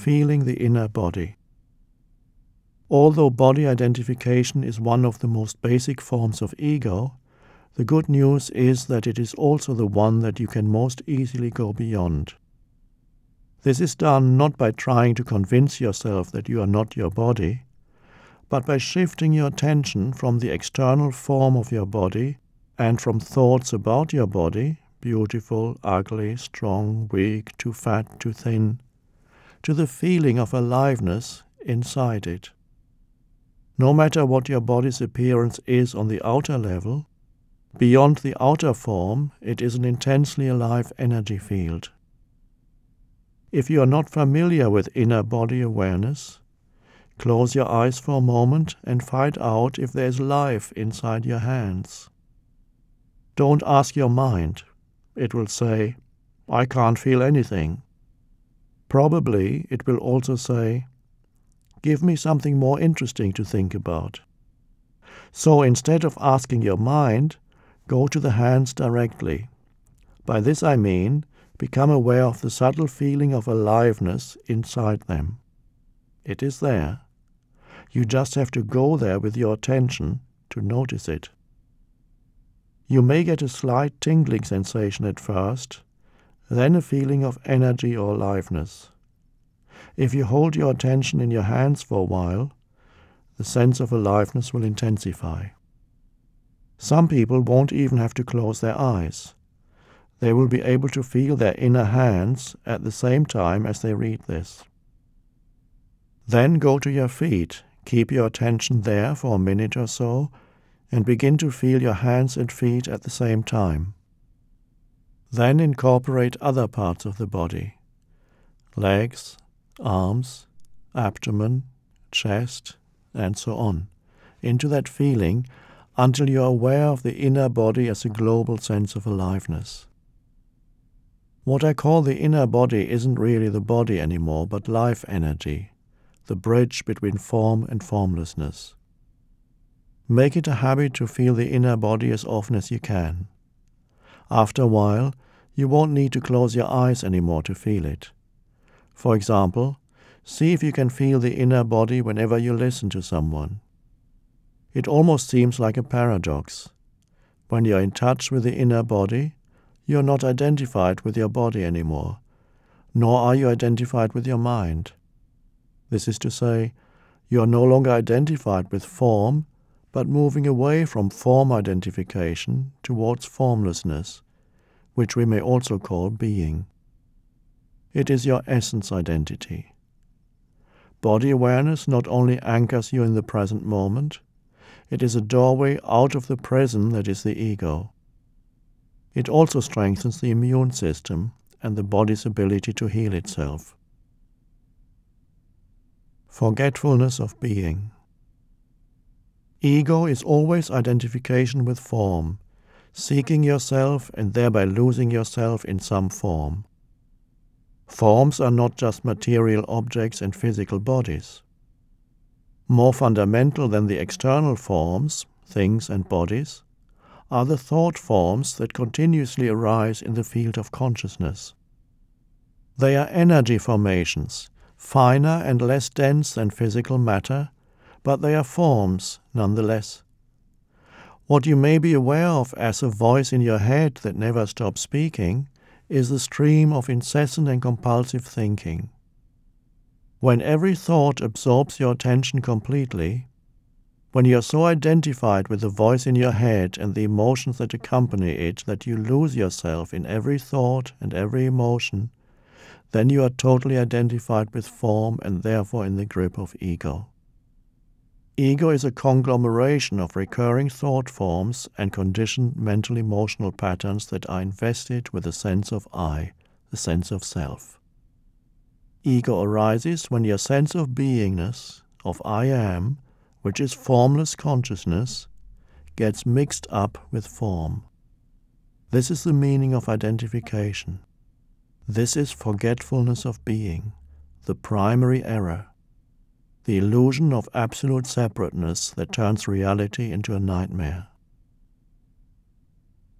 feeling the inner body. Although body identification is one of the most basic forms of ego, the good news is that it is also the one that you can most easily go beyond. This is done not by trying to convince yourself that you are not your body, but by shifting your attention from the external form of your body and from thoughts about your body, beautiful, ugly, strong, weak, too fat, too thin, to the feeling of aliveness inside it. No matter what your body's appearance is on the outer level, beyond the outer form, it is an intensely alive energy field. If you are not familiar with inner body awareness, close your eyes for a moment and find out if there is life inside your hands. Don't ask your mind. It will say, "I can't feel anything." Probably it will also say, "Give me something more interesting to think about." So instead of asking your mind, go to the hands directly. By this I mean, become aware of the subtle feeling of aliveness inside them. It is there. You just have to go there with your attention to notice it. You may get a slight tingling sensation at first, then a feeling of energy or aliveness. If you hold your attention in your hands for a while, the sense of aliveness will intensify. Some people won't even have to close their eyes. They will be able to feel their inner hands at the same time as they read this. Then go to your feet, keep your attention there for a minute or so, and begin to feel your hands and feet at the same time. Then incorporate other parts of the body, legs, arms, abdomen, chest, and so on, into that feeling until you are aware of the inner body as a global sense of aliveness. What I call the inner body isn't really the body anymore, but life energy, the bridge between form and formlessness. Make it a habit to feel the inner body as often as you can. After a while, you won't need to close your eyes anymore to feel it. For example, see if you can feel the inner body whenever you listen to someone. It almost seems like a paradox. When you are in touch with the inner body, you are not identified with your body anymore, nor are you identified with your mind. This is to say, you are no longer identified with form, but moving away from form identification towards formlessness, which we may also call being. It is your essence identity. Body awareness not only anchors you in the present moment, it is a doorway out of the prison that is the ego. It also strengthens the immune system and the body's ability to heal itself. Forgetfulness of being. Ego is always identification with form, seeking yourself and thereby losing yourself in some form. Forms are not just material objects and physical bodies. More fundamental than the external forms, things and bodies, are the thought forms that continuously arise in the field of consciousness. They are energy formations, finer and less dense than physical matter, but they are forms nonetheless. What you may be aware of as a voice in your head that never stops speaking is the stream of incessant and compulsive thinking. When every thought absorbs your attention completely, when you are so identified with the voice in your head and the emotions that accompany it that you lose yourself in every thought and every emotion, then you are totally identified with form and therefore in the grip of ego. Ego is a conglomeration of recurring thought forms and conditioned mental-emotional patterns that are invested with a sense of I, the sense of self. Ego arises when your sense of beingness, of I am, which is formless consciousness, gets mixed up with form. This is the meaning of identification. This is forgetfulness of being, the primary error, the illusion of absolute separateness that turns reality into a nightmare.